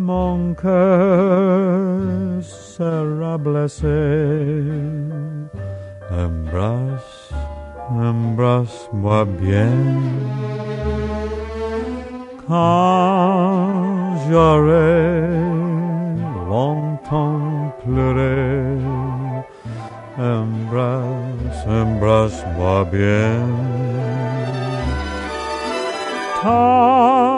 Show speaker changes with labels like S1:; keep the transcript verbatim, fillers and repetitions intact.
S1: mon cœur sera blessé. Embrasse, embrasse-moi bien. Quand j'aurai longtemps pleuré, embrasse, embrasse-moi bien. Ta